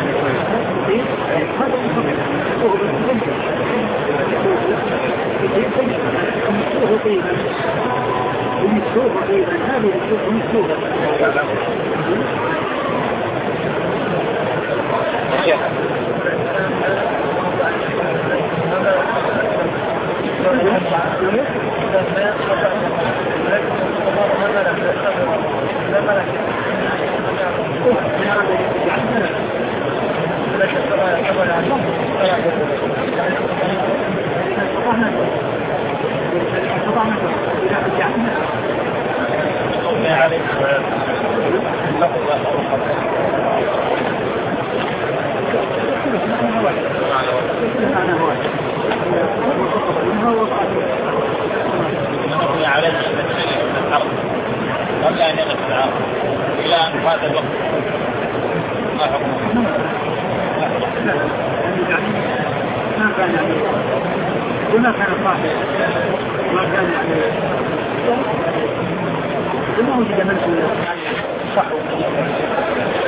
وما كان صاحب ما كان يعني وما وجد من صح